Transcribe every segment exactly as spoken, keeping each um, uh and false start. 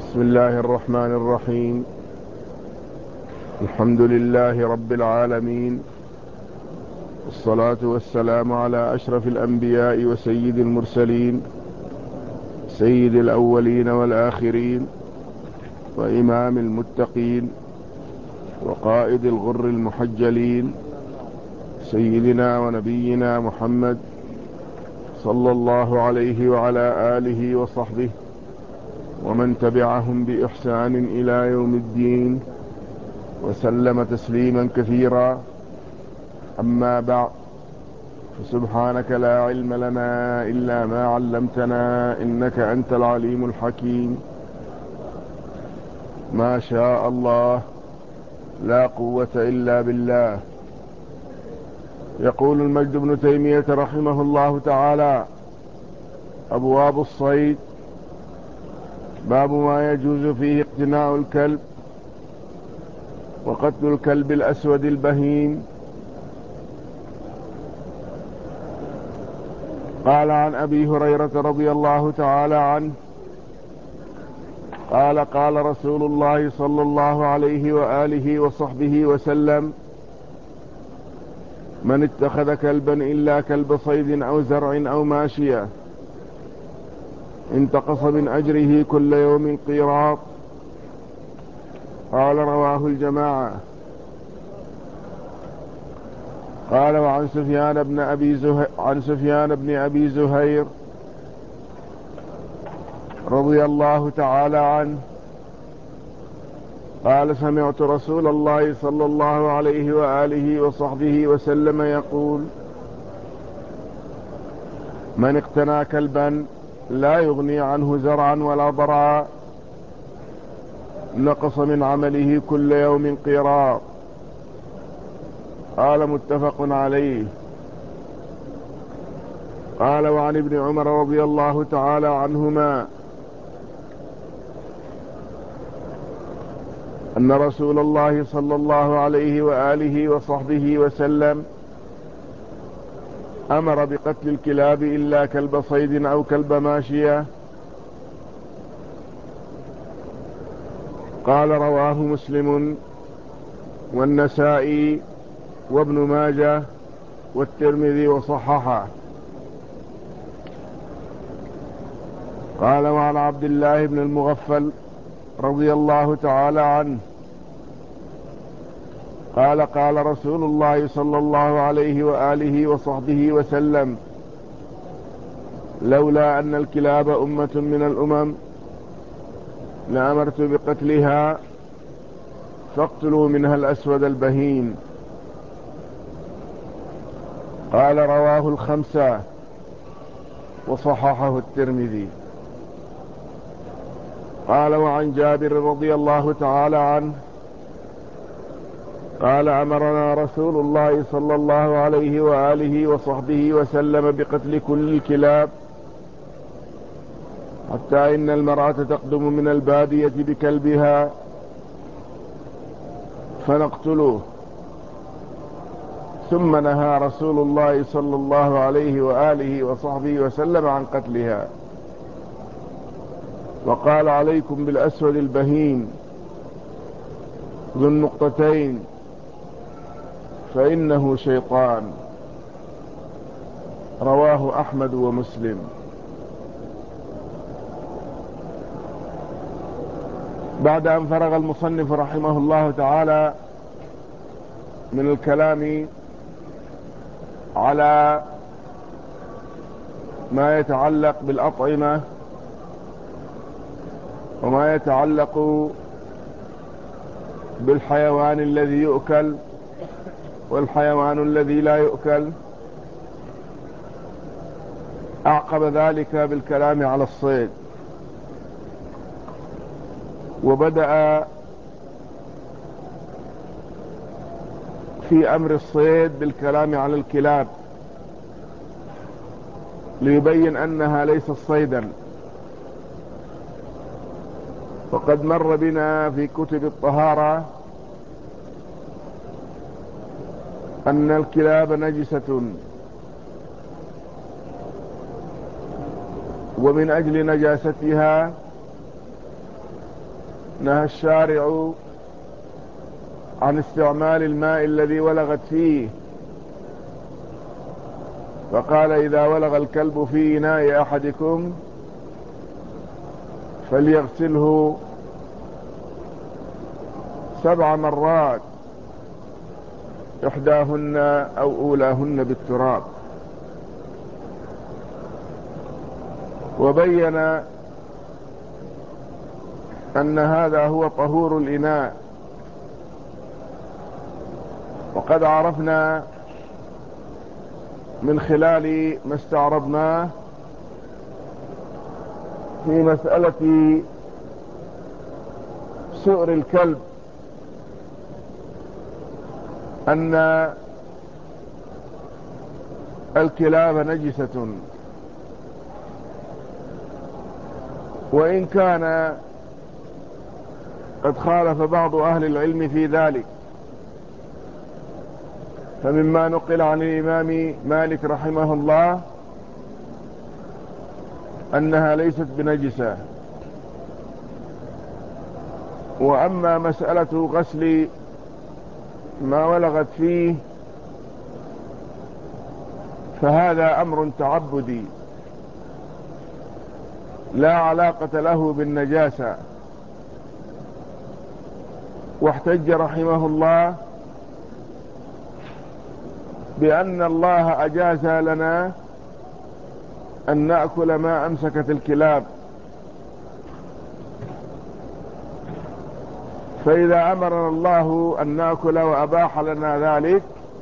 بسم الله الرحمن الرحيم. الحمد لله رب العالمين، والصلاة والسلام على أشرف الأنبياء وسيد المرسلين، سيد الأولين والآخرين، وإمام المتقين، وقائد الغر المحجلين، سيدنا ونبينا محمد صلى الله عليه وعلى آله وصحبه ومن تبعهم بإحسان إلى يوم الدين، وسلم تسليما كثيرا. أما بعد، فسبحانك لا علم لنا إلا ما علمتنا إنك أنت العليم الحكيم. ما شاء الله، لا قوة إلا بالله. يقول المجد بن تيمية رحمه الله تعالى: أبواب الصيد. باب ما يجوز فيه اقتناء الكلب وقتل الكلب الأسود البهيم. قال عن أبي هريرة رضي الله تعالى عنه قال: قال رسول الله صلى الله عليه وآله وصحبه وسلم: من اتخذ كلبا إلا كلب صيد أو زرع أو ماشية انتقص من أجره كل يوم قيراط. قال: رواه الجماعة. قال: وعن سفيان بن أبي زهير عن سفيان بن أبي زهير رضي الله تعالى عنه قال: سمعت رسول الله صلى الله عليه وآله وصحبه وسلم يقول: من اقتنى كلبا لا يغني عنه زرعا ولا ضرعا نقص من عمله كل يوم قيراط. قال: متفق عليه. قال: وعن ابن عمر رضي الله تعالى عنهما أن رسول الله صلى الله عليه وآله وصحبه وسلم أمر بقتل الكلاب إلا كلب صيد أو كلب ماشية. قال: رواه مسلم والنسائي وابن ماجه والترمذي وصححه. قال: وعن عبد الله بن المغفل رضي الله تعالى عنه قال: قال رسول الله صلى الله عليه وآله وصحبه وسلم: لولا أن الكلاب أمة من الأمم لأمرت بقتلها فاقتلوا منها الأسود البهيم. قال: رواه الخمسة وصححه الترمذي. قال: وعن جابر رضي الله تعالى عنه قال: أمرنا رسول الله صلى الله عليه وآله وصحبه وسلم بقتل كل الكلاب، حتى إن المرأة تقدم من البادية بكلبها فنقتله. ثم نهى رسول الله صلى الله عليه وآله وصحبه وسلم عن قتلها، وقال: عليكم بالأسود البهيم ذو النقطتين فإنه شيطان. رواه أحمد ومسلم. بعد أن فرغ المصنف رحمه الله تعالى من الكلام على ما يتعلق بالأطعمة وما يتعلق بالحيوان الذي يؤكل والحيوان الذي لا يؤكل، أعقب ذلك بالكلام على الصيد، وبدأ في أمر الصيد بالكلام على الكلاب ليبين أنها ليست صيدا. وقد مر بنا في كتب الطهارة أن الكلاب نجسة، ومن أجل نجاستها نهى الشارع عن استعمال الماء الذي ولغت فيه، فقال إذا ولغ الكلب في إناء أحدكم فليغسله سبع مرات إحداهن أو أولاهن بالتراب. وبين أن هذا هو طهور الإناء. وقد عرفنا من خلال ما استعرضناه في مسألة سؤر الكلب أن الكلاب نجسة، وإن كان قد خالف بعض أهل العلم في ذلك، فمما نقل عن الإمام مالك رحمه الله أنها ليست بنجسة. وأما مسألة غسل ما ولغت فيه فهذا أمر تعبدي لا علاقة له بالنجاسة. واحتج رحمه الله بأن الله أجاز لنا أن نأكل ما أمسكت الكلاب، فإذا أمرنا الله أن نأكل وأباح لنا ذلك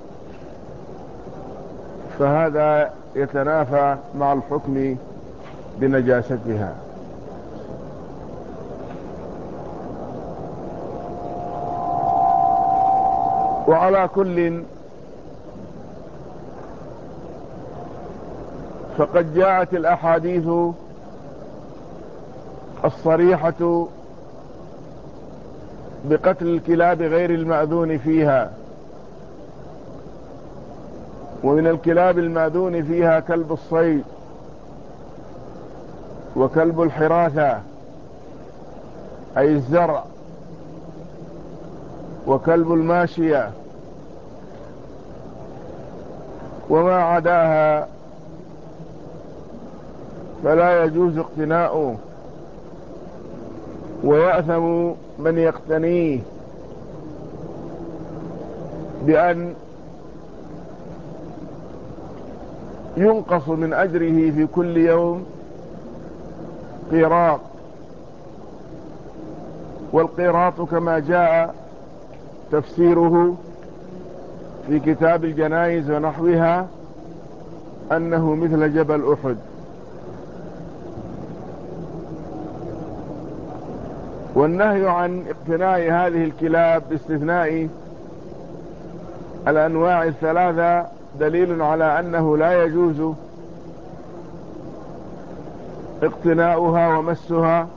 فهذا يتنافى مع الحكم بنجاستها. وعلى كل فقد جاءت الأحاديث الصريحة بقتل الكلاب غير المأذون فيها. ومن الكلاب المأذون فيها كلب الصيد وكلب الحراثة أي الزرع وكلب الماشية، وما عداها فلا يجوز اقتناؤه، ويأثم من يقتنيه بأن ينقص من أجره في كل يوم قيراط. والقيراط كما جاء تفسيره في كتاب الجنائز ونحوها أنه مثل جبل أحد. والنهي عن اقتناء هذه الكلاب باستثناء الأنواع الثلاثة دليل على أنه لا يجوز اقتناؤها ومسها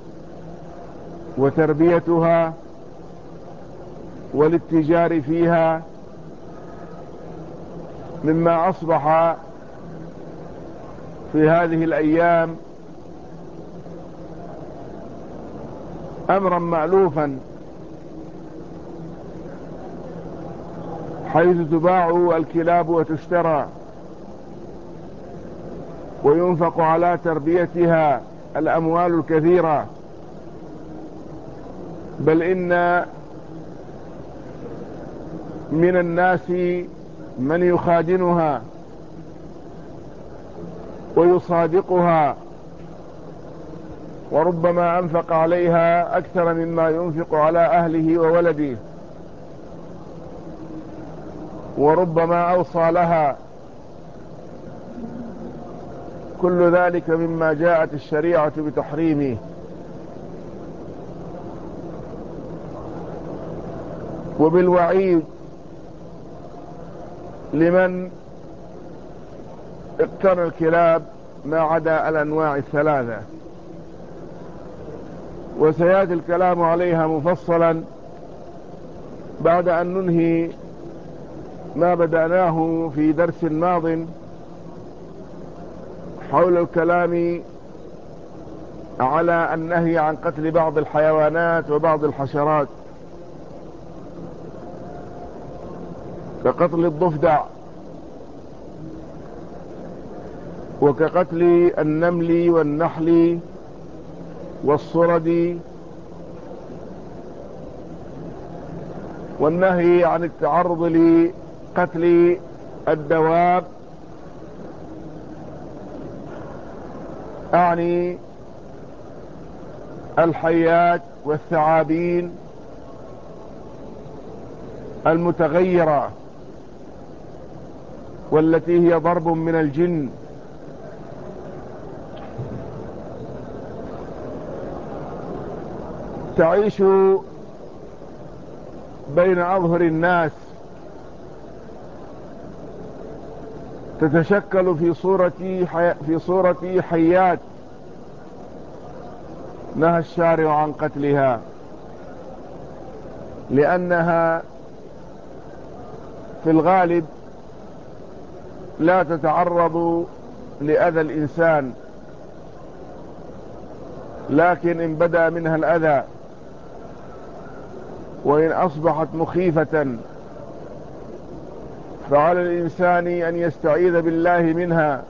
وتربيتها والاتجار فيها، مما أصبح في هذه الأيام أمرا مألوفا، حيث تباع الكلاب وتشترى وينفق على تربيتها الأموال الكثيرة، بل إن من الناس من يخادنها ويصادقها، وربما أنفق عليها أكثر مما ينفق على أهله وولده، وربما أوصى لها. كل ذلك مما جاءت الشريعة بتحريمه. وبالوعيد لمن اقتنى الكلاب ما عدا الأنواع الثلاثة. وسيأتي الكلام عليها مفصلا بعد أن ننهي ما بدأناه في درس ماض حول الكلام على النهي عن قتل بعض الحيوانات وبعض الحشرات كقتل الضفدع وكقتل النمل والنحل والصرد، والنهي عن التعرض لقتل الدواب، أعني الحيات والثعابين المتغيرة والتي هي ضرب من الجن. تعيش بين أظهر الناس، تتشكل في صورة حي... في صورة حيات نهى الشارع عن قتلها، لأنها في الغالب لا تتعرض لأذى الإنسان، لكن إن بدأ منها الأذى وإن أصبحت مخيفة فعلى الإنسان أن يستعيذ بالله منها،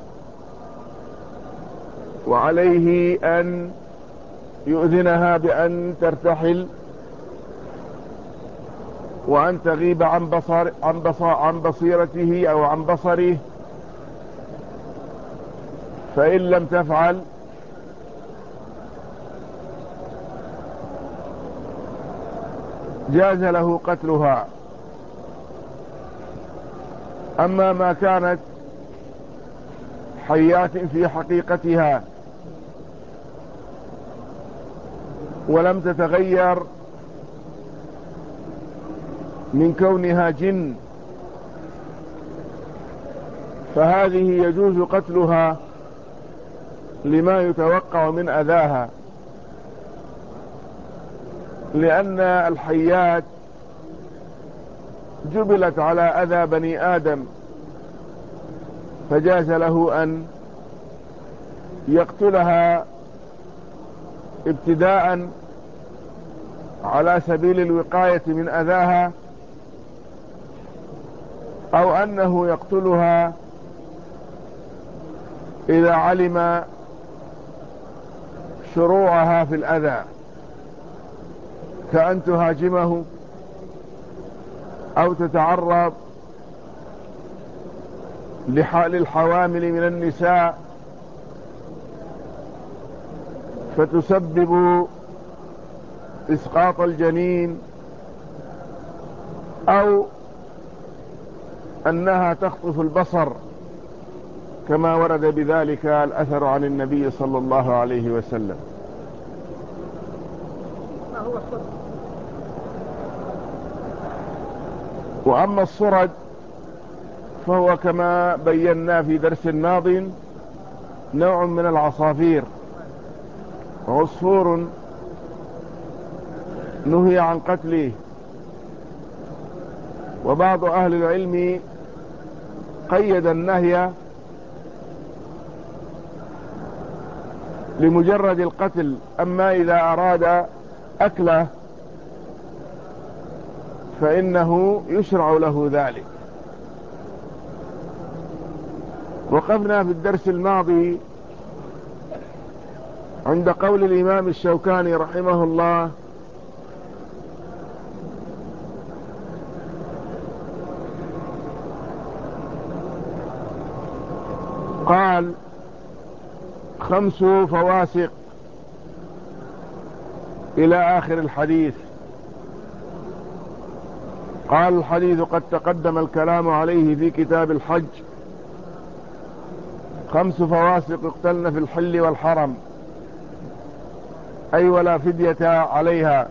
وعليه أن يؤذنها بأن ترتحل وأن تغيب عن بصر عن بصر عن بصيرته أو عن بصره، فإن لم تفعل جاز له قتلها. أما ما كانت حيات في حقيقتها ولم تتغير من كونها جن، فهذه يجوز قتلها لما يتوقع من أذاها، لأن الحيات جبلت على أذى بني آدم، فجاز له أن يقتلها ابتداء على سبيل الوقاية من أذاها، أو أنه يقتلها إذا علم شروعها في الأذى، كأن تهاجمه أو تتعرض للحوامل من النساء فتسبب إسقاط الجنين، أو أنها تخطف البصر كما ورد بذلك الأثر عن النبي صلى الله عليه وسلم. وأما الصرد فهو كما بينا في درس ماض نوع من العصافير، عصفور نهي عن قتله، وبعض أهل العلم قيد النهي لمجرد القتل، أما إذا أراد أكله فإنه يشرع له ذلك. وقفنا في الدرس الماضي عند قول الإمام الشوكاني رحمه الله: قال: خمس فواسق إلى آخر الحديث. قال: الحديث قد تقدم الكلام عليه في كتاب الحج. خمس فواسق يقتلن في الحل والحرم، أي ولا فدية عليها،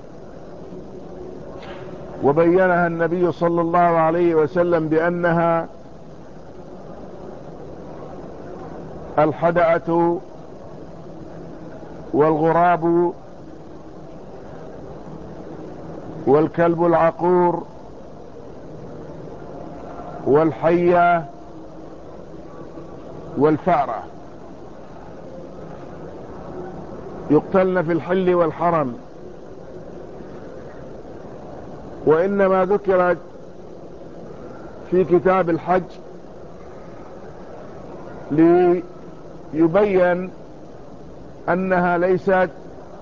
وبينها النبي صلى الله عليه وسلم بأنها الحدأة والغراب والكلب العقور والحية والفأرة. يقتلن في الحل والحرم، وإنما ذكرت في كتاب الحج ليبين أنها ليست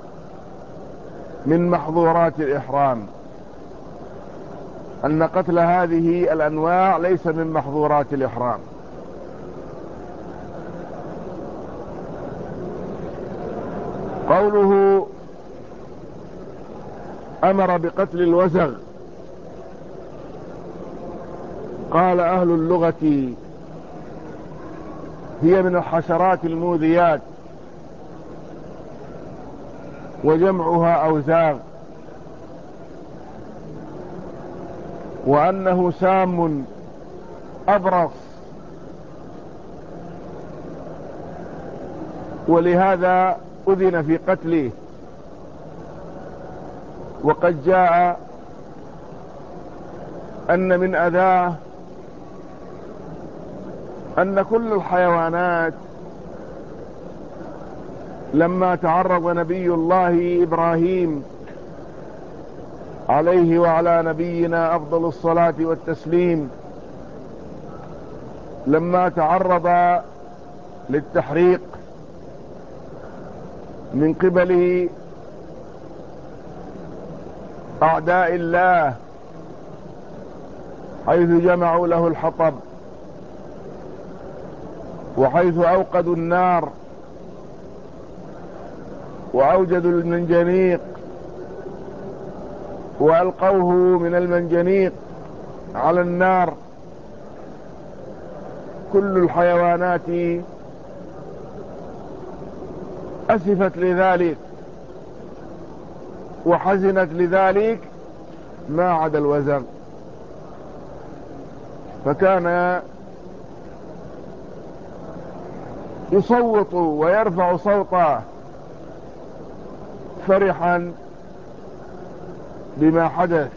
من محظورات الإحرام، أن قتل هذه الأنواع ليس من محظورات الإحرام. قوله أمر بقتل الوزغ، قال أهل اللغة هي من الحشرات المؤذيات، وجمعها أوزاغ، وأنه سام أبرص، ولهذا أذن في قتله. وقد جاء أن من أذاه أن كل الحيوانات لما تعرض نبي الله إبراهيم عليه وعلى نبينا أفضل الصلاة والتسليم، لما تعرض للتحريق من قبل أعداء الله، حيث جمعوا له الحطب، وحيث أوقدوا النار وأوجدوا المنجنيق وألقوه من المنجنيق على النار، كل الحيوانات أسفت لذلك وحزنت لذلك ما عدا الوزغ، فكان يصوت ويرفع صوته فرحا بما حدث.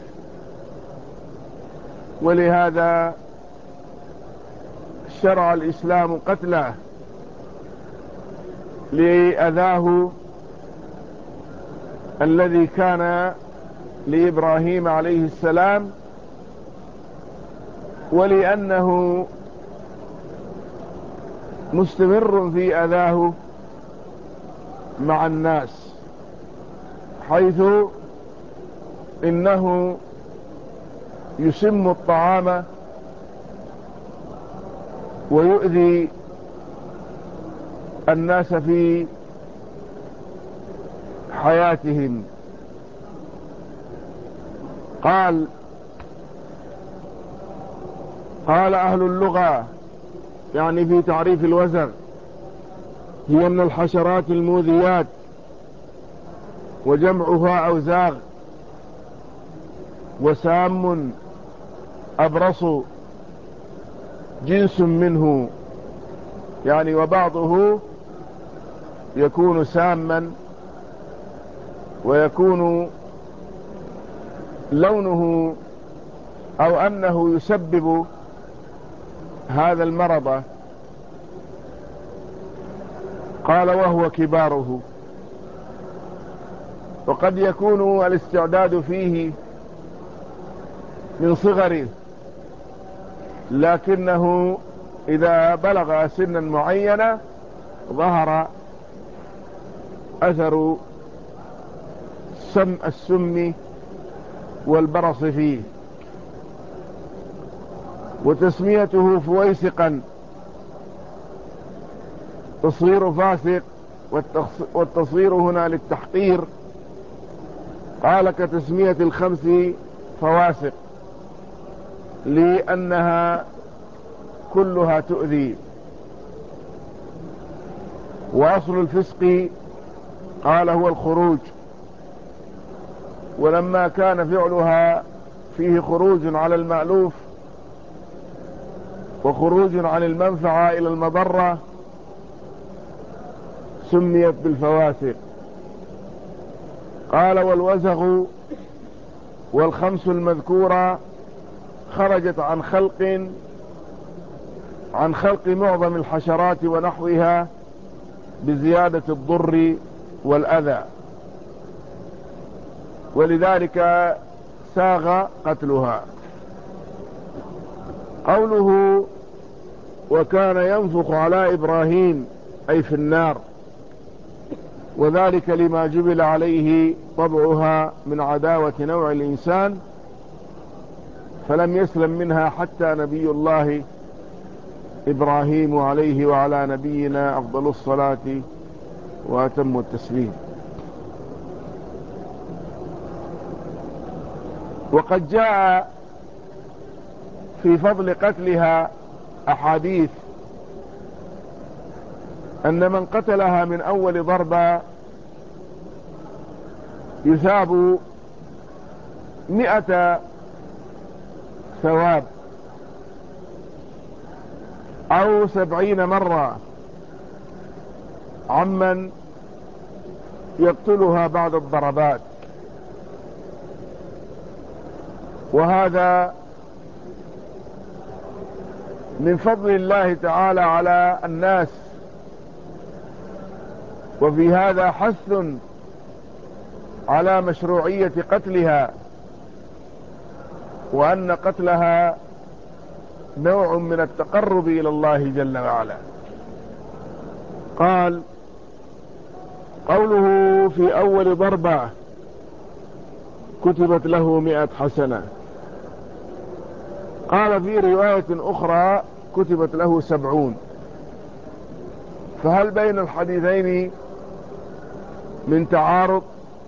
ولهذا شرع الإسلام قتله لأذاه الذي كان لإبراهيم عليه السلام، ولأنه مستمر في أذاه مع الناس، حيث إنه يسم الطعام ويؤذي الناس في حياتهم. قال قال أهل اللغة يعني في تعريف الوزغ هي من الحشرات المؤذيات، وجمعها أوزاغ، وسام أبرص جنس منه، يعني وبعضه يكون ساما ويكون لونه أو أنه يسبب هذا المرض. قال وهو كباره، وقد يكون الاستعداد فيه من صغره، لكنه إذا بلغ سنا معينة ظهر أثر سم السم والبرص فيه. وتسميته فويسقا تصغير فاسق، والتصغير هنا للتحقير، قال كتسمية الخمس فواسق لأنها كلها تؤذي. وأصل الفسق قال هو الخروج، ولما كان فعلها فيه خروج على المألوف وخروج عن المنفعة إلى المضرة سميت بالفواسق. قال والوزغ والخمس المذكورة خرجت عن خلق عن خلق معظم الحشرات ونحوها بزيادة الضر والأذى، ولذلك ساغ قتلها. قوله وكان ينفخ على إبراهيم أي في النار، وذلك لما جبل عليه طبعها من عداوة نوع الإنسان، فلم يسلم منها حتى نبي الله إبراهيم عليه وعلى نبينا أفضل الصلاة وأتم التسليم. وقد جاء في فضل قتلها أحاديث أن من قتلها من أول ضربة يثاب مئة ثواب أو سبعين مرة عمن يقتلها بعد الضربات. وهذا من فضل الله تعالى على الناس، وفي هذا حث على مشروعية قتلها، وأن قتلها نوع من التقرب إلى الله جل وعلا. قال قوله في أول ضربة كتبت له مئة حسنة، قال في رواية أخرى كتبت له سبعون. فهل بين الحديثين من تعارض؟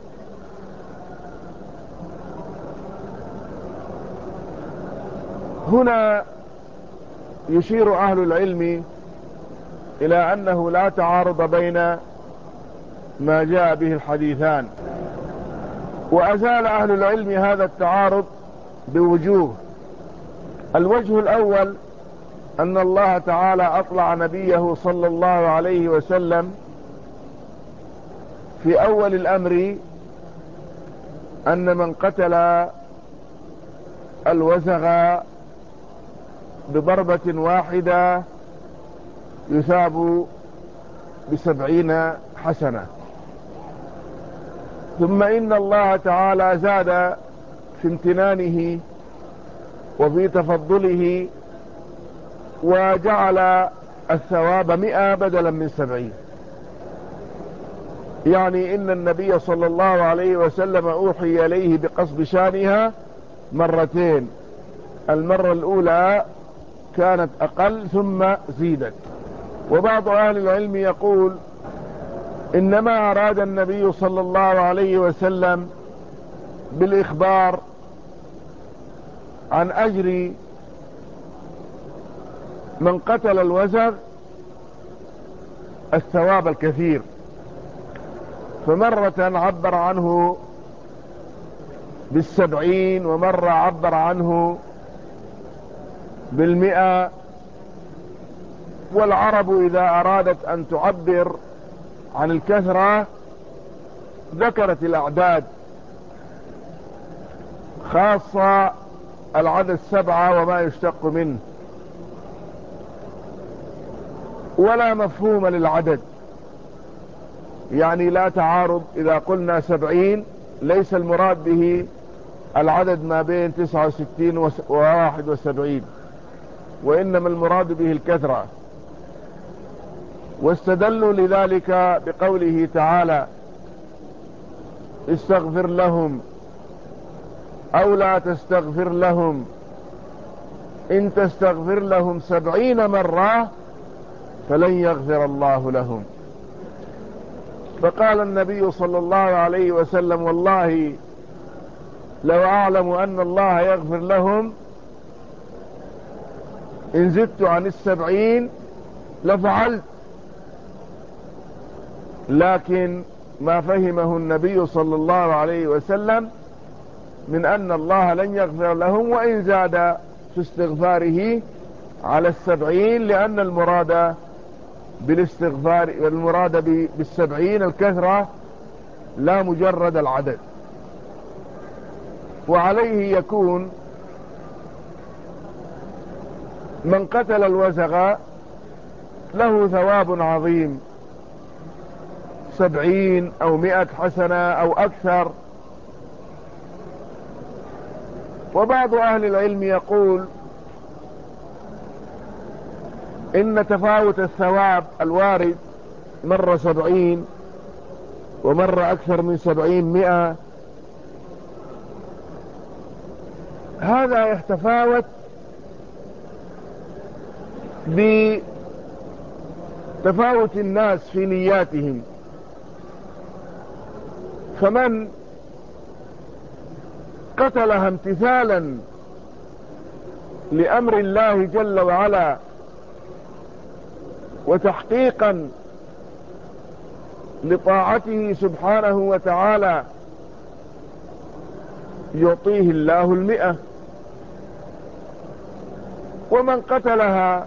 هنا يشير أهل العلم إلى أنه لا تعارض بين ما جاء به الحديثان، وأزال أهل العلم هذا التعارض بوجوه. الوجه الأول أن الله تعالى أطلع نبيه صلى الله عليه وسلم في أول الأمر أن من قتل الوزغ بضربة واحدة يثاب بسبعين حسنة. ثم إن الله تعالى زاد في امتنانه وفي تفضله وجعل الثواب مئة بدلا من سبعين، يعني إن النبي صلى الله عليه وسلم أوحي إليه بقصد شانها مرتين، المرة الأولى كانت أقل ثم زيدت. وبعض أهل العلم يقول إنما أراد النبي صلى الله عليه وسلم بالإخبار عن أجر من قتل الوزغ الثواب الكثير، فمرة عبر عنه بالسبعين، ومرة عبر عنه بالمئة. والعرب إذا أرادت أن تعبر عن الكثرة ذكرت الأعداد، خاصة العدد سبعة وما يشتق منه، ولا مفهوم للعدد، يعني لا تعارض. إذا قلنا سبعين ليس المراد به العدد ما بين تسعة وستين وواحد وسبعين، وإنما المراد به الكثرة. واستدلوا لذلك بقوله تعالى استغفر لهم أو لا تستغفر لهم إن تستغفر لهم سبعين مرة فلن يغفر الله لهم. فقال النبي صلى الله عليه وسلم والله لو أعلم أن الله يغفر لهم إن زدت عن السبعين لفعلت. لكن ما فهمه النبي صلى الله عليه وسلم من أن الله لن يغفر لهم وإن زاد في استغفاره على السبعين، لأن المراد بالاستغفار المراد بالسبعين الكثرة لا مجرد العدد. وعليه يكون من قتل الوزغ له ثواب عظيم سبعين أو مئة حسنة أو أكثر. وبعض أهل العلم يقول إن تفاوت الثواب الوارد مرة سبعين ومرة أكثر من سبعين مئة، هذا يتفاوت بتفاوت الناس في نياتهم. فمن قتلها امتثالا لأمر الله جل وعلا وتحقيقا لطاعته سبحانه وتعالى يعطيه الله المئة. ومن قتلها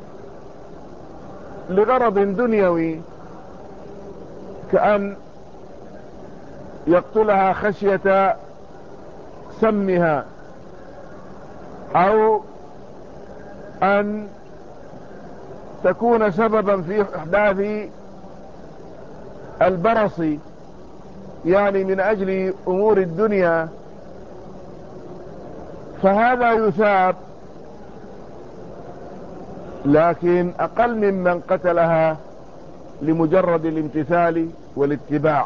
لغرض دنيوي كأن يقتلها خشية سمها أو أن تكون سببا في إحداث البرص، يعني من أجل أمور الدنيا، فهذا يثاب، لكن أقل ممن قتلها لمجرد الامتثال والاتباع.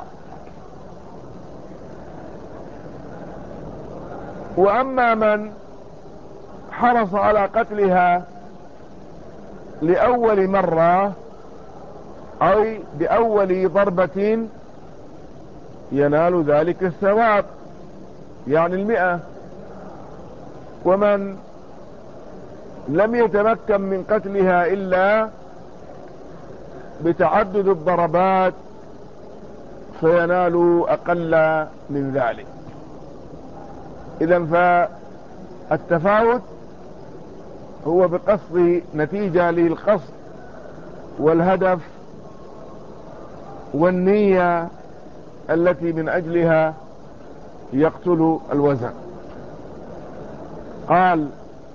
وأما من حرص على قتلها لأول مرة أو بأول ضربة ينال ذلك الثواب، يعني المئة. ومن لم يتمكن من قتلها إلا بتعدد الضربات فينال أقل من ذلك. إذن فالتفاوت هو بقصد نتيجة للقصد والهدف والنية التي من أجلها يقتل الوزن. قال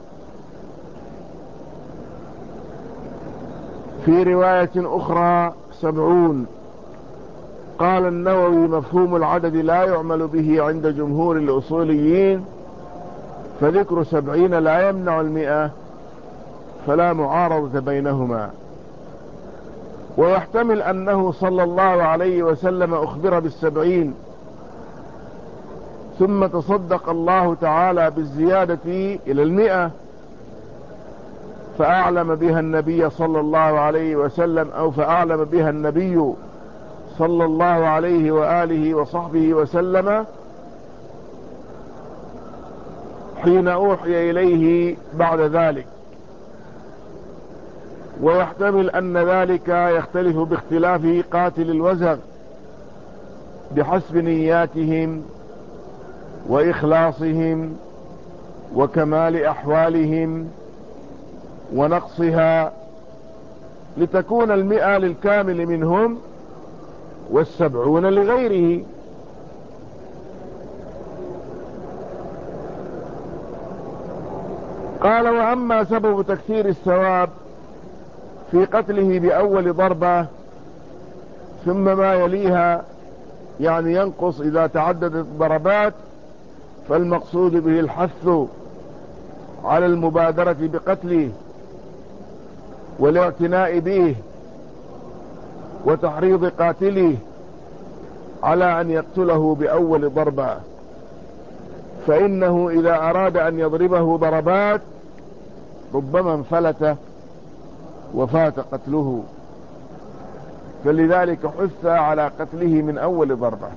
في رواية أخرى سبعون. قال النووي مفهوم العدد لا يعمل به عند جمهور الأصوليين، فذكر سبعين لا يمنع المئة، فلا معارضة بينهما. ويحتمل أنه صلى الله عليه وسلم أخبر بالسبعين ثم تصدق الله تعالى بالزيادة إلى المئة فأعلم بها النبي صلى الله عليه وسلم، أو فأعلم بها النبي صلى الله عليه وآله وصحبه وسلم حين أوحي إليه بعد ذلك. ويحتمل أن ذلك يختلف باختلاف قاتل الوزغ بحسب نياتهم وإخلاصهم وكمال أحوالهم ونقصها، لتكون المئة للكامل منهم والسبعون لغيره. قال وأما سبب تكثير الثواب في قتله بأول ضربة ثم ما يليها، يعني ينقص إذا تعددت الضربات، فالمقصود به الحث على المبادرة بقتله والاعتناء به وتحريض قاتله على أن يقتله بأول ضربة، فإنه إذا أراد أن يضربه ضربات ربما انفلت وفات قتله، فلذلك حث على قتله من أول ضربة.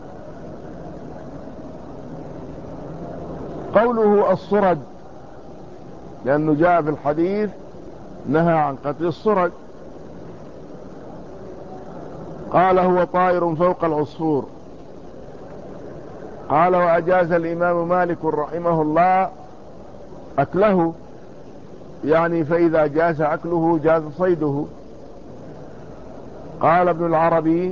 قوله الصرد، لأنه جاء في الحديث نهى عن قتل الصرد. قال هو طائر فوق العصفور. قال وأجاز الإمام مالك رحمه الله أكله، يعني فإذا جاز أكله جاز صيده. قال ابن العربي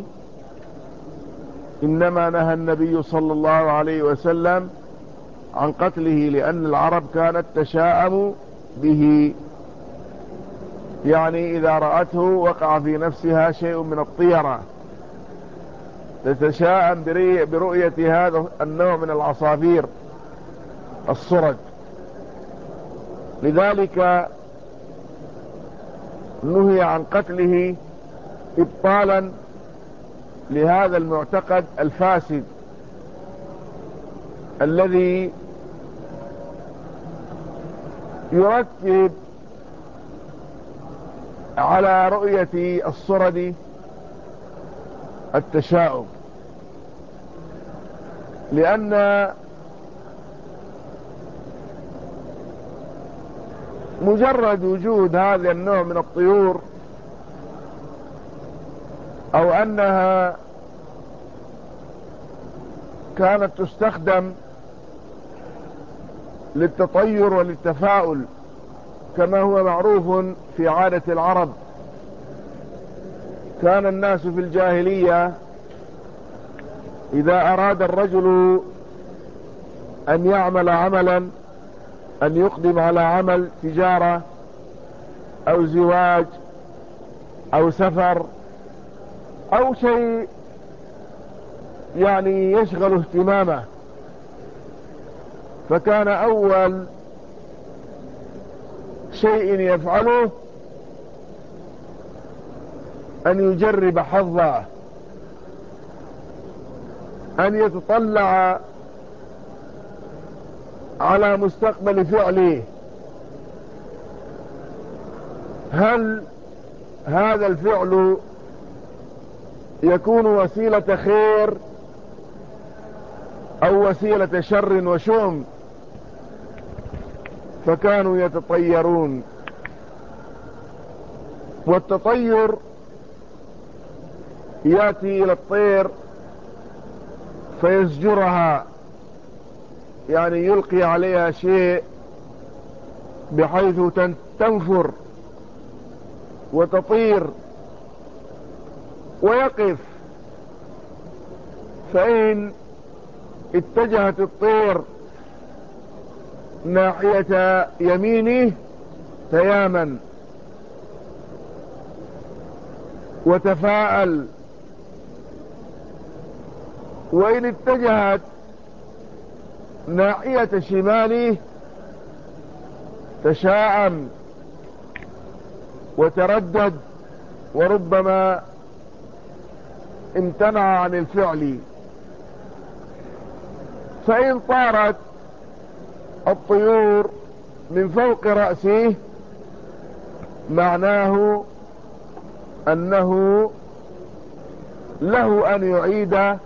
إنما نهى النبي صلى الله عليه وسلم عن قتله لأن العرب كانت تشاءم به، يعني إذا رأته وقع في نفسها شيء من الطيرة تتشاءم برؤية هذا النوع من العصافير الصرد. لذلك نهي عن قتله إبطالا لهذا المعتقد الفاسد الذي يرتب على رؤية الصرد التشاؤم، لأن مجرد وجود هذا النوع من الطيور أو أنها كانت تستخدم للتطير وللتفاؤل كما هو معروف في عادة العرب. كان الناس في الجاهلية إذا أراد الرجل أن يعمل عملا، أن يقدم على عمل تجارة أو زواج أو سفر أو شيء يعني يشغل اهتمامه، فكان أول شيء يفعله أن يجرب حظه، أن يتطلع على مستقبل فعله، هل هذا الفعل يكون وسيلة خير أو وسيلة شر وشؤم. فكانوا يتطيرون، والتطير يأتي إلى الطير فيزجرها، يعني يلقي عليها شيء بحيث تنفر وتطير ويقف، فإن اتجهت الطير ناحية يمينه تيامن وتفاءل، وإن اتجهت ناحية شماله تشاءم وتردد وربما امتنع عن الفعل. فإن طارت الطيور من فوق رأسه معناه أنه له أن يعيد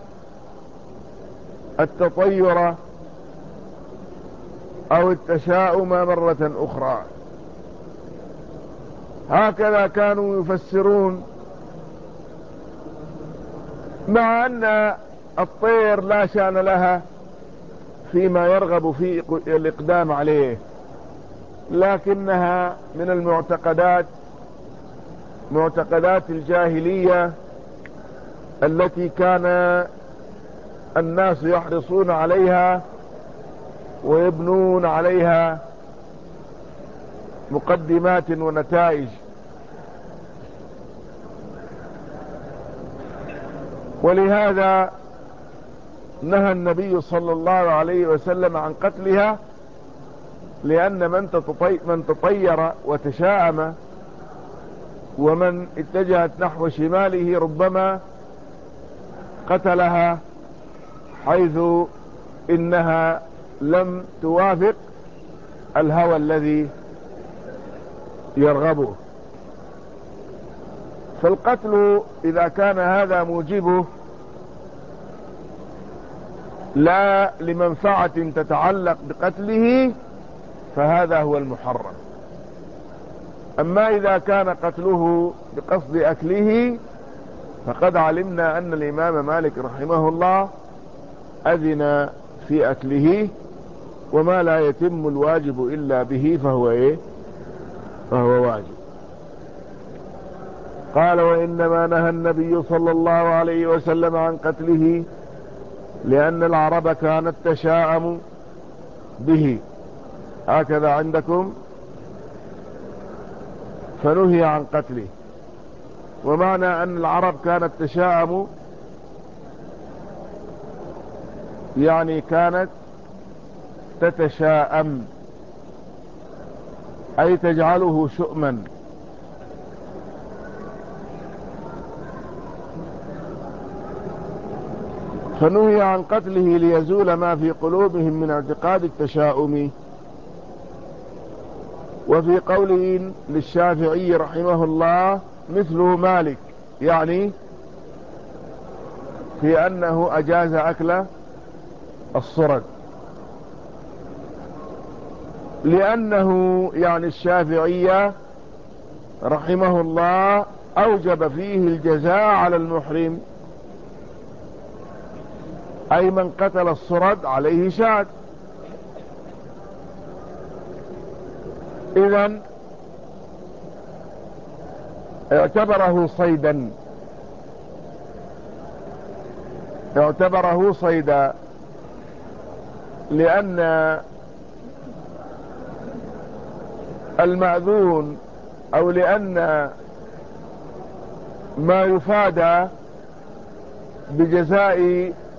التطير أو التشاؤم مرة أخرى. هكذا كانوا يفسرون، مع أن الطير لا شأن لها فيما يرغب في الإقدام عليه، لكنها من المعتقدات معتقدات الجاهلية التي كان الناس يحرصون عليها ويبنون عليها مقدمات ونتائج. ولهذا نهى النبي صلى الله عليه وسلم عن قتلها، لأن من تطي من تطير وتشاءم ومن اتجهت نحو شماله ربما قتلها، حيث إنها لم توافق الهوى الذي يرغبه. فالقتل إذا كان هذا موجبه لا لمنفعة تتعلق بقتله فهذا هو المحرم. أما إذا كان قتله بقصد أكله فقد علمنا أن الإمام مالك رحمه الله أذن في أكله، وما لا يتم الواجب إلا به فهو إيه؟ فهو واجب. قال: وإنما نهى النبي صلى الله عليه وسلم عن قتله لأن العرب كانت تشاءم به. هكذا عندكم، فنهي عن قتله. ومعنى أن العرب كانت تشاءم يعني كانت تتشاءم أي تجعله شؤما. فنهي عن قتله ليزول ما في قلوبهم من اعتقاد التشاؤم. وفي قوله للشافعي رحمه الله مثله مالك، يعني في أنه أجاز أكل الصرد، لأنه يعني الشافعية رحمه الله أوجب فيه الجزاء على المحرم، أي من قتل الصرد عليه شاد. إذن اعتبره صيدا، اعتبره صيدا لأن المأذون أو لأن ما يفادى بجزاء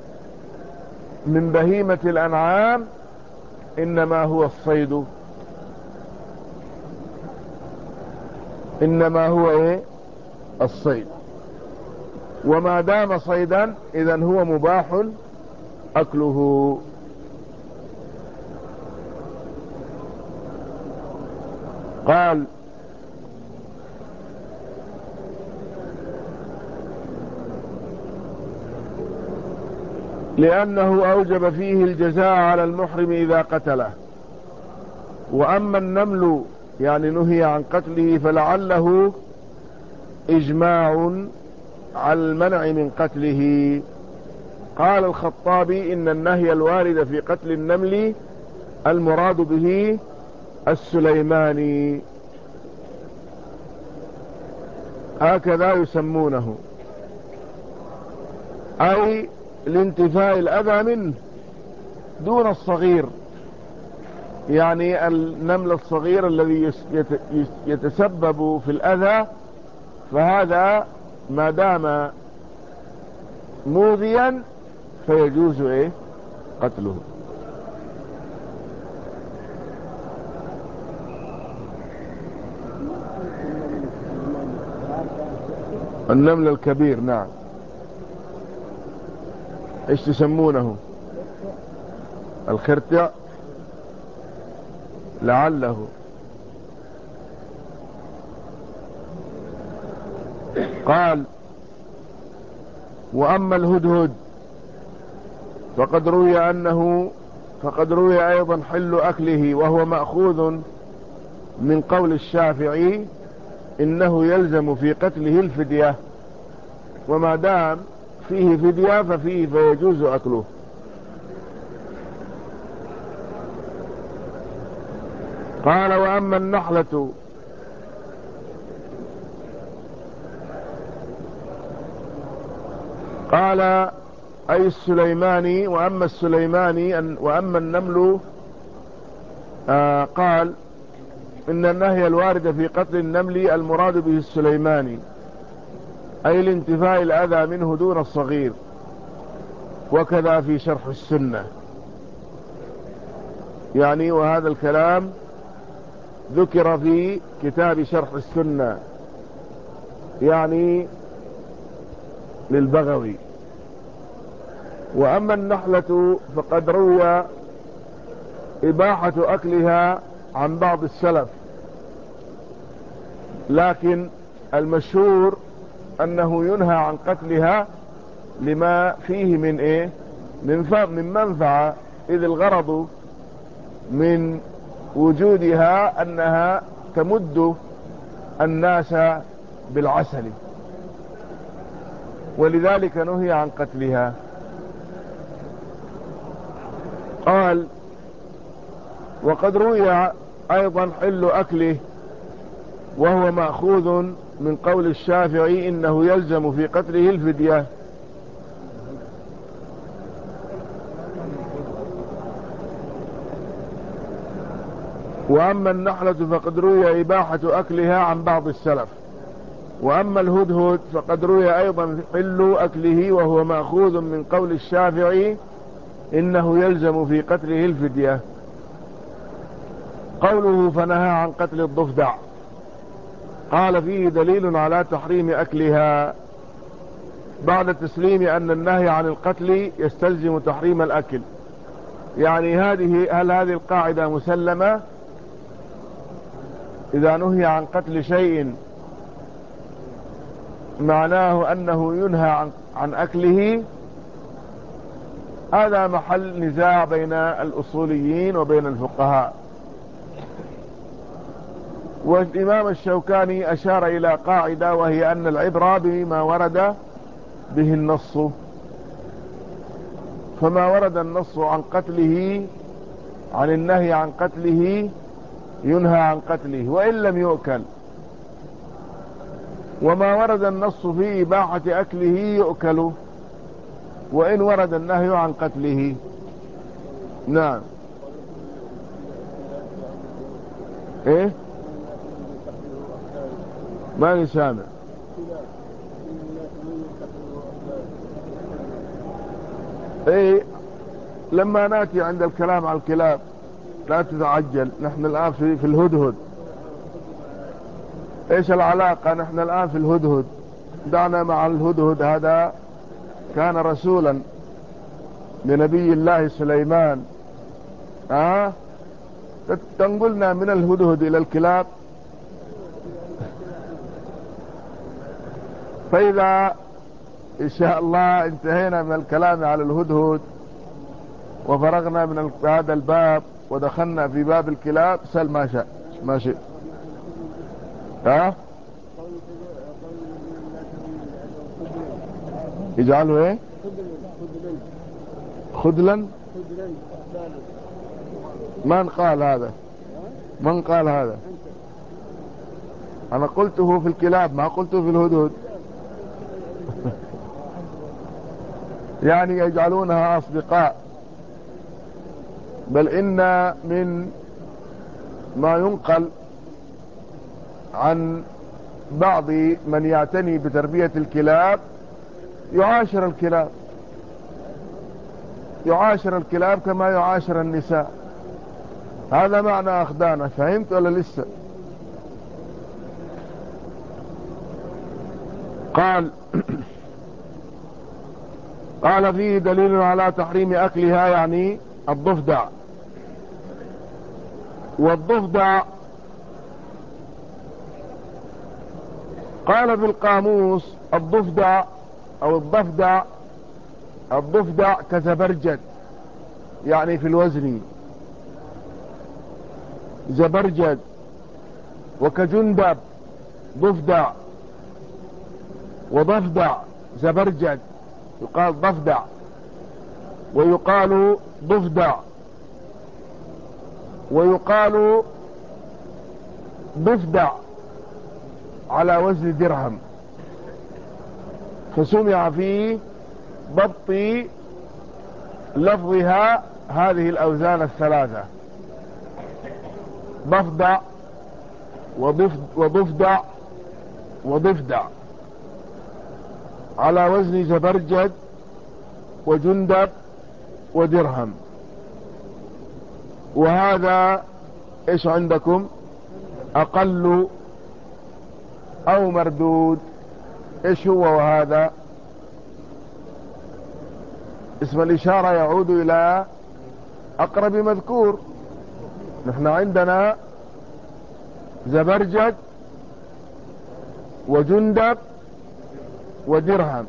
من بهيمة الأنعام إنما هو الصيد، إنما هو إيه؟ الصيد. وما دام صيدا إذن هو مباح أكله. قال لأنه أوجب فيه الجزاء على المحرم إذا قتله. وأما النمل يعني نهي عن قتله فلعله إجماع على المنع من قتله. قال الخطابي إن النهي الوارد في قتل النمل المراد به السليماني، هكذا يسمونه، أي لانتفاء الأذى منه دون الصغير، يعني النمل الصغير الذي يتسبب في الأذى فهذا ما دام مؤذيا فيجوز إيه؟ قتله. النمل الكبير نعم. ايش تسمونه؟ الخرتع لعله. قال وأما الهدهد فقد روي أنه فقد روي أيضا حل أكله، وهو مأخوذ من قول الشافعي إنه يلزم في قتله الفدية، وما دام فيه فدية ففيه فيجوز أكله. قال وأما النحلة قال أي السليماني، وأما السليماني وأما النمل آه قال إن النهي الوارد في قتل النمل المراد به السليماني، أي لانتفاء الأذى منه دون الصغير. وكذا في شرح السنة، يعني وهذا الكلام ذكر في كتاب شرح السنة يعني للبغوي. وأما النحلة فقد روي إباحة أكلها عن بعض السلف، لكن المشهور أنه ينهى عن قتلها لما فيه من إيه؟ من منفعة، إذ الغرض من وجودها أنها تمد الناس بالعسل، ولذلك نهي عن قتلها. قال وقد روي أيضا حل أكله، وهو مأخوذ من قول الشافعي إنه يلزم في قتله الفدية. وأما النحلة فقد روي إباحة أكلها عن بعض السلف. وأما الهدهد فقد روي أيضا حل أكله، وهو مأخوذ من قول الشافعي إنه يلزم في قتله الفدية. قوله فنهى عن قتل الضفدع، قال فيه دليل على تحريم أكلها بعد تسليم أن النهي عن القتل يستلزم تحريم الأكل. يعني هذه هل هذه القاعدة مسلمة؟ إذا نهي عن قتل شيء معناه أنه ينهى عن, عن أكله. هذا محل نزاع بين الأصوليين وبين الفقهاء. والإمام الشوكاني أشار إلى قاعدة، وهي أن العبرة بما ورد به النص، فما ورد النص عن قتله، عن النهي عن قتله، ينهى عن قتله وإن لم يؤكل، وما ورد النص في إباحة أكله يؤكل وإن ورد النهي عن قتله. نعم. ايه ما سامع. ايه لما ناتي عند الكلام على الكلاب لا تتعجل، نحن الآن في, في الهدهد. ايش العلاقة؟ نحن الآن في الهدهد، دعنا مع الهدهد. هذا كان رسولا لنبي الله سليمان. ها أه؟ تنقلنا من الهدهد إلى الكلاب. فإذا إن شاء الله انتهينا من الكلام على الهدهد وفرغنا من هذا الباب ودخلنا في باب الكلاب، سل ما شاء ما شئت. ها يجعله ايه؟ خذلا. من قال هذا؟ من قال هذا؟ انا قلته في الكلاب، ما قلته في الهدهد. يعني يجعلونها اصدقاء. بل ان من ما ينقل عن بعض من يعتني بتربية الكلاب يعاشر الكلاب، يعاشر الكلاب كما يعاشر النساء. هذا معنى أخدانه. فهمت ولا لسه؟ قال قال فيه دليل على تحريم أكلها، يعني الضفدع. والضفدع قال في القاموس الضفدع أو الضفدع، الضفدع كزبرجد، يعني في الوزن زبرجد، وكجندب ضفدع، وضفدع زبرجد، يقال ضفدع ويقال ضفدع ويقال ضفدع على وزن درهم، فسمع في ضبط لفظها هذه الأوزان الثلاثة: ضفدع وضفدع وضفدع على وزن زبرجد وجندب ودرهم. وهذا ايش عندكم؟ اقل او مردود. ايش هو؟ وهذا اسم الاشارة يعود الى اقرب مذكور. نحن عندنا زبرجد وجندب ودرهم،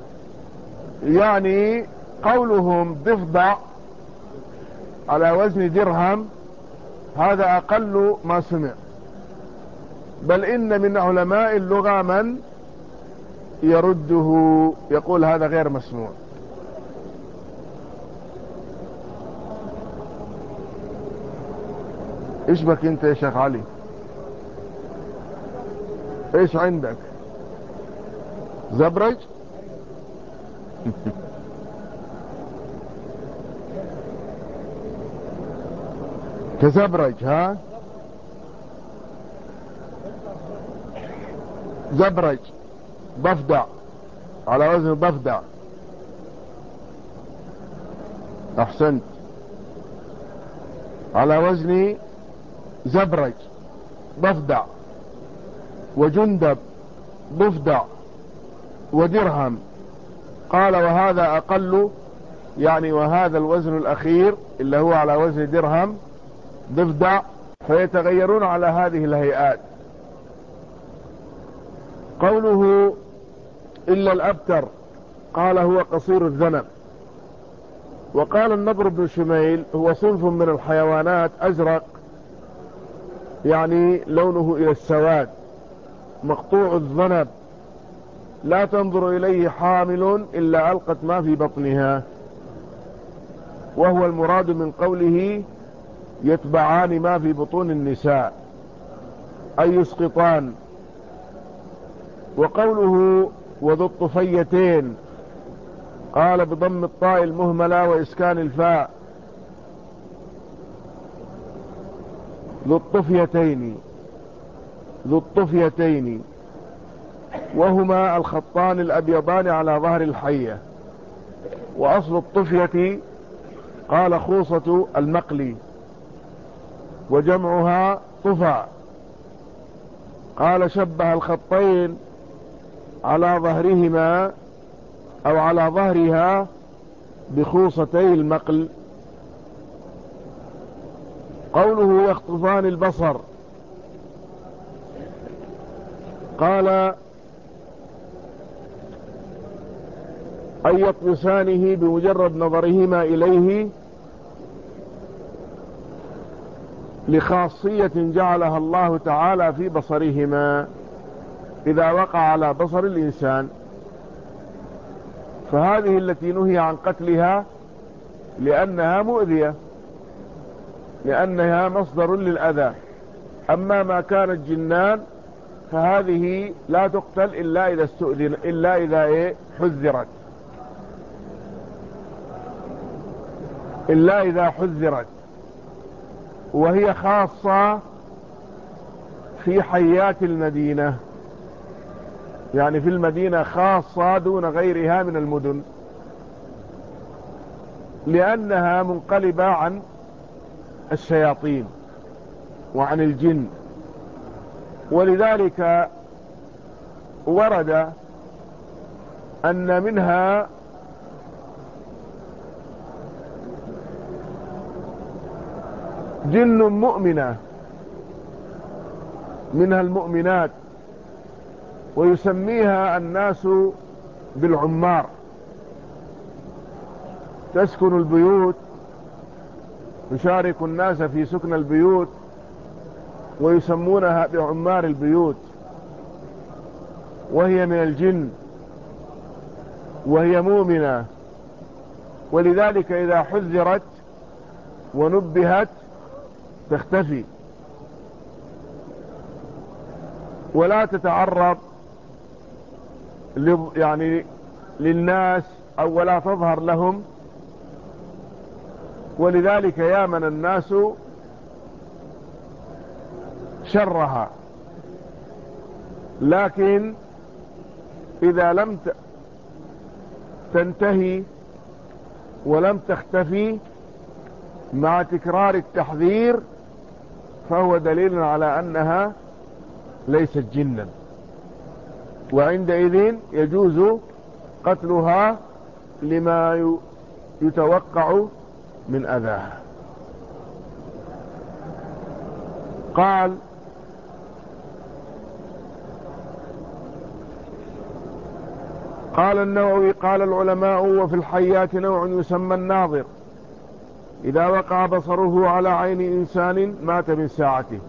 يعني قولهم ضفدع على وزن درهم هذا اقل ما سمع. بل ان من علماء اللغة من يرده، يقول هذا غير مسموع. ايش بك انت يا شيخ علي؟ ايش عندك؟ زبرج؟ كزبرج. ها زبرج ضفدع على وزن ضفدع. أحسنت، على وزن زبرج ضفدع، وجندب ضفدع، ودرهم. قال وهذا أقل، يعني وهذا الوزن الأخير اللي هو على وزن درهم ضفدع، فيتغيرون على هذه الهيئات. قوله إلا الأبتر، قال هو قصير الذنب. وقال النضر بن شميل هو صنف من الحيوانات أزرق، يعني لونه إلى السواد، مقطوع الذنب، لا تنظر إليه حامل إلا ألقت ما في بطنها، وهو المراد من قوله يتبعان ما في بطون النساء أي يسقطان. وقوله وذو الطفيتين، قال بضم الطاء المهملة وإسكان الفاء، ذو الطفيتين، ذو الطفيتين، وهما الخطان الأبيضان على ظهر الحية. وأصل الطفية قال خوصة المقلي، وجمعها طفا. قال شبه الخطين على ظهرهما أو على ظهرها بخوصتي المقل. قوله يخطفان البصر، قال أي يطمسانه بمجرد نظرهما إليه لخاصية جعلها الله تعالى في بصرهما إذا وقع على بصر الإنسان. فهذه التي نهي عن قتلها لأنها مؤذية، لأنها مصدر للأذى. أما ما كانت جنان فهذه لا تقتل إلا إذا استؤذن، إلا إذا إيه حذرت، إلا إذا حذرت. وهي خاصة في حيات المدينة، يعني في المدينة خاصة دون غيرها من المدن، لأنها منقلبة عن الشياطين وعن الجن. ولذلك ورد أن منها جن مؤمنة، منها المؤمنات، ويسميها الناس بالعمار، تسكن البيوت، يشارك الناس في سكن البيوت، ويسمونها بعمار البيوت، وهي من الجن وهي مؤمنة. ولذلك إذا حذرت ونبهت تختفي ولا تتعرض يعني للناس أو ولا تظهر لهم. ولذلك يامن الناس شرها. لكن إذا لم تنتهي ولم تختفي مع تكرار التحذير فهو دليل على أنها ليست جنا، وعندئذ يجوز قتلها لما يتوقع من أذاها. قال قال النووي قال العلماء وفي الحيات نوع يسمى الناظر، إذا وقع بصره على عين إنسان مات من ساعته.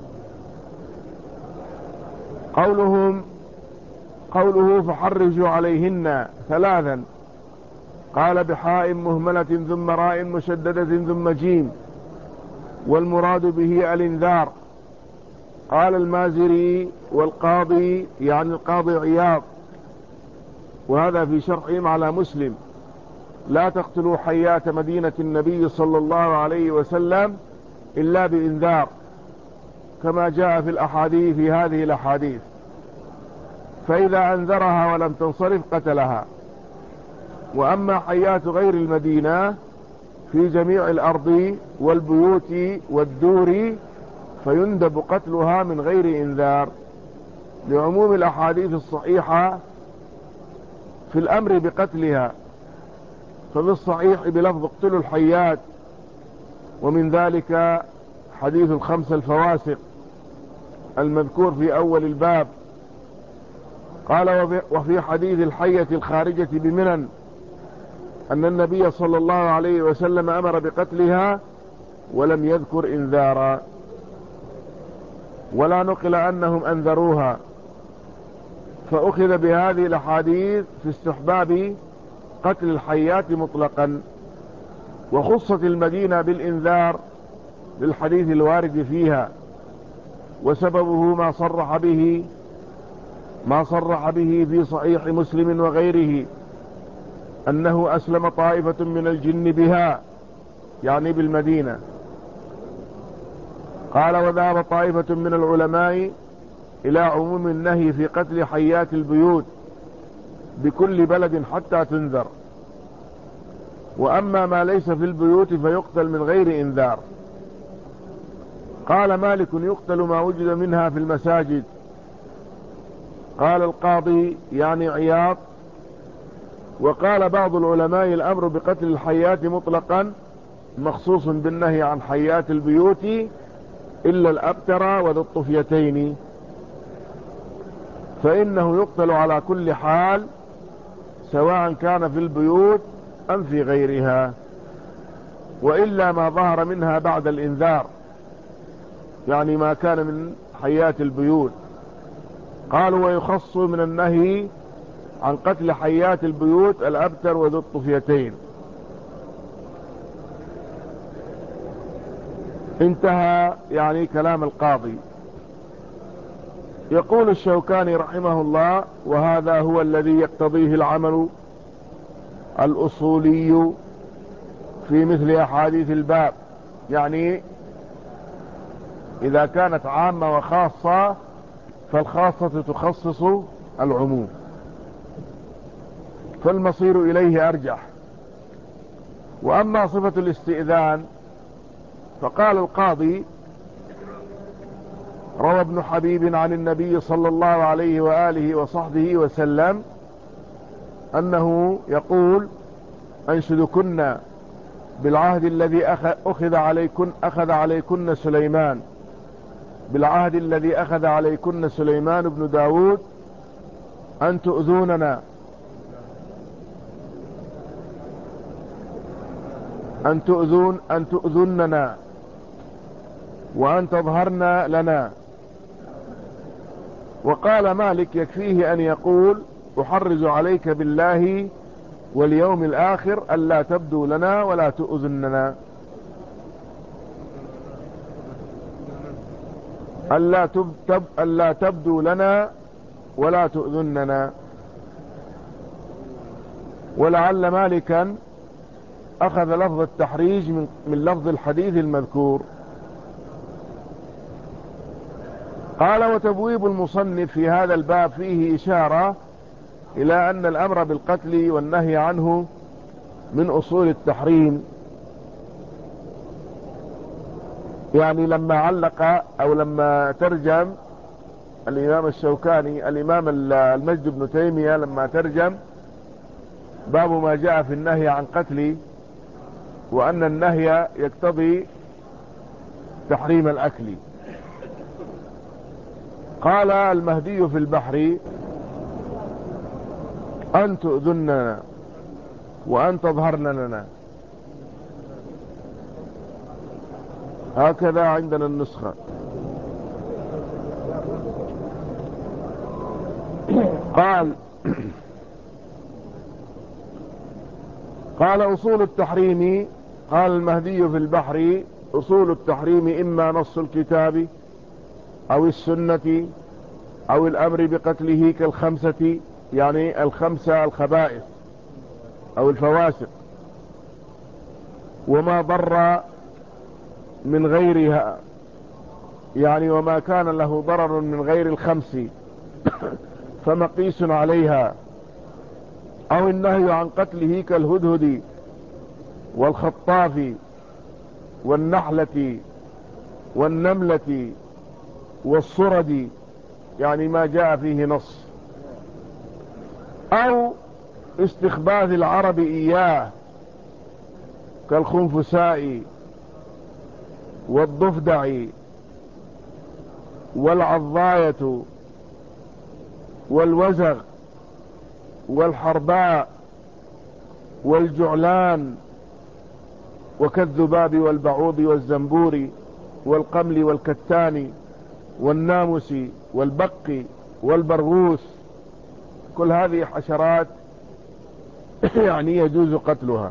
قولهم قوله فحرجوا عليهن ثلاثا، قال بحاء مهملة ثم راء مشددة ثم جيم، والمراد به الانذار. قال المازري والقاضي يعني القاضي عياض، وهذا في شرحهم على مسلم، لا تقتلوا حيات مدينة النبي صلى الله عليه وسلم إلا بإنذار، كما جاء في الأحاديث في هذه الأحاديث، فإذا أنذرها ولم تنصرف قتلها. وأما حيات غير المدينة في جميع الأرض والبيوت والدور فيندب قتلها من غير إنذار، لعموم الأحاديث الصحيحة في الأمر بقتلها. ففي الصحيح بلفظ اقتلوا الحيات، ومن ذلك حديث الخمسة الفواسق المذكور في أول الباب. قال وفي حديث الحية الخارجة بمنن أن النبي صلى الله عليه وسلم أمر بقتلها ولم يذكر إنذارا، ولا نقل أنهم أنذروها، فأخذ بهذه الأحاديث في استحباب قتل الحيات مطلقا، وخصت المدينة بالإنذار للحديث الوارد فيها، وسببه ما صرح به ما صرح به في صحيح مسلم وغيره أنه أسلم طائفة من الجن بها، يعني بالمدينة. قال وذهب طائفة من العلماء إلى عموم النهي في قتل حيات البيوت بكل بلد حتى تنذر، وأما ما ليس في البيوت فيقتل من غير إنذار. قال مالك يقتل ما وجد منها في المساجد. قال القاضي يعني عياض. وقال بعض العلماء الأمر بقتل الحيات مطلقا مخصوص بالنهي عن حيات البيوت إلا الأبتر وذو الطفيتين، فإنه يقتل على كل حال سواء كان في البيوت أم في غيرها، وإلا ما ظهر منها بعد الإنذار، يعني ما كان من حيات البيوت. قالوا ويخص من النهي عن قتل حيات البيوت الأبتر وذو الطفيتين. انتهى يعني كلام القاضي. يقول الشوكاني رحمه الله: وهذا هو الذي يقتضيه العمل الأصولي في مثل أحاديث الباب، يعني إذا كانت عامة وخاصة فالخاصة تخصص العموم، فالمصير إليه أرجح. وأما صفة الاستئذان فقال القاضي: روى ابن حبيب عن النبي صلى الله عليه وآله وصحبه وسلم أنه يقول: أنشدكن بالعهد الذي أخذ عليكن أخذ عليكن سليمان بالعهد الذي أخذ عليكن سليمان بن داود أن تؤذوننا أن تؤذون أن تؤذننا وأن تظهرن لنا. وقال مالك: يكفيه أن يقول: أحرز عليك بالله واليوم الآخر ألا تبدو لنا ولا تؤذننا، ألا, تب ألا تبدو لنا ولا تؤذننا. ولعل مالكا أخذ لفظ التحريج من, من لفظ الحديث المذكور. قال: وتبويب المصنف في هذا الباب فيه إشارة إلى أن الأمر بالقتل والنهي عنه من أصول التحريم، يعني لما علق أو لما ترجم الإمام الشوكاني الإمام المجد بن تيمية لما ترجم باب ما جاء في النهي عن قتل، وأن النهي يقتضي تحريم الأكل. قال المهدي في البحر: أن تؤذننا وأن تظهرن لنا. هكذا عندنا النسخة. قال قال أصول التحريم. قال المهدي في البحر: أصول التحريم إما نص الكتاب أو السنة أو الأمر بقتله كالخمسة، يعني الخمسة الخبائث أو الفواسق، وما ضر من غيرها، يعني وما كان له ضرر من غير الخمس فمقيس عليها، أو النهي عن قتله كالهدهد والخطاف والنحلة والنملة والصرد، يعني ما جاء فيه نص، أو استخباث العرب إياه كالخنفساء والضفدع والعضاية والوزغ والحرباء والجعلان وكالذباب والبعوض والزنبور والقمل والكتان والناموس والبق والبرغوث. كل هذه حشرات يعني يجوز قتلها،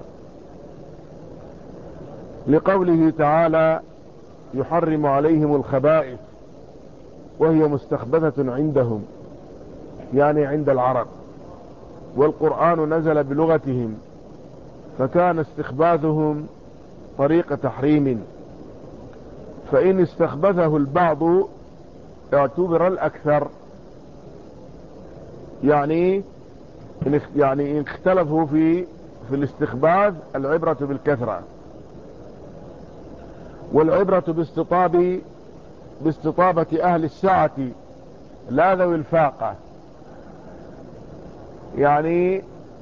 لقوله تعالى يحرم عليهم الخبائث وهي مستخبثة عندهم، يعني عند العرب، والقرآن نزل بلغتهم، فكان استخباثهم طريق تحريم، فإن استخبثه البعض اعتبر الأكثر، يعني يعني إن اختلفوا في في الاستخباث العبرة بالكثرة، والعبرة باستطاب باستطابة أهل السعة لا ذوي الفاقة، يعني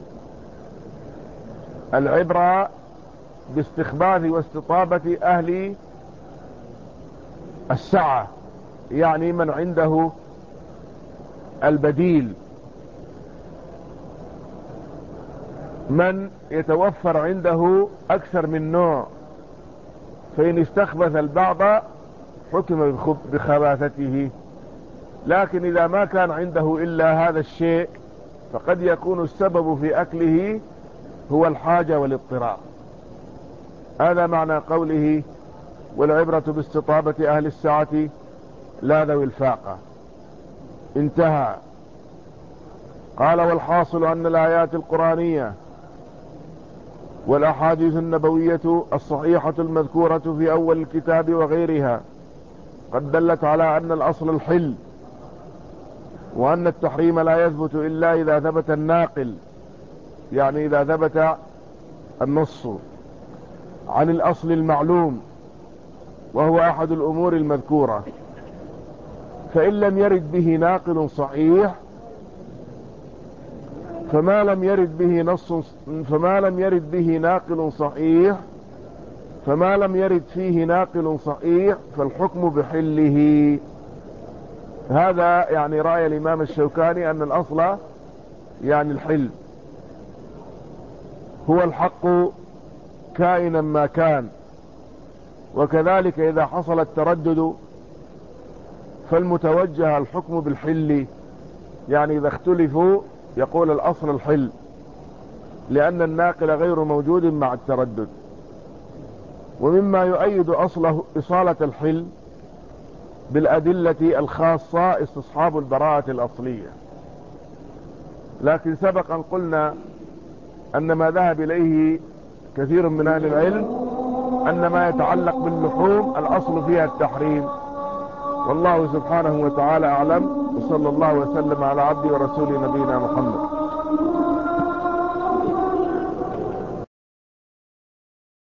العبرة باستخباث واستطابة أهل السعة، يعني من عنده البديل، من يتوفر عنده أكثر من نوع، فإن استخبث البعض حكم بخباثته. لكن إذا ما كان عنده إلا هذا الشيء فقد يكون السبب في أكله هو الحاجة والاضطرار. هذا معنى قوله والعبرة باستطابة أهل السعة لا ذوي الفاقة. انتهى. قال والحاصل أن الآيات القرآنية والأحاديث النبوية الصحيحة المذكورة في أول الكتاب وغيرها قد دلت على أن الأصل الحل، وأن التحريم لا يثبت إلا إذا ثبت الناقل، يعني إذا ثبت النص عن الأصل المعلوم وهو أحد الأمور المذكورة. فإن لم يرد به ناقل صحيح فما لم يرد به نص فما لم يرد به ناقل صحيح فما لم يرد فيه ناقل صحيح فالحكم بحله. هذا يعني رأي الإمام الشوكاني أن الأصل يعني الحل هو الحق كائنا ما كان. وكذلك إذا حصل التردد فالمتوجه الحكم بالحل، يعني إذا اختلفوا يقول الأصل الحل، لأن الناقل غير موجود مع التردد. ومما يؤيد أصله إصالة الحل بالأدلة الخاصة استصحاب البراءة الأصلية. لكن سبقا قلنا أن ما ذهب إليه كثير من أهل العلم أن ما يتعلق باللحوم الأصل فيها التحريم. والله سبحانه وتعالى أعلم، وصلى الله وسلم على عبده ورسوله نبينا محمد.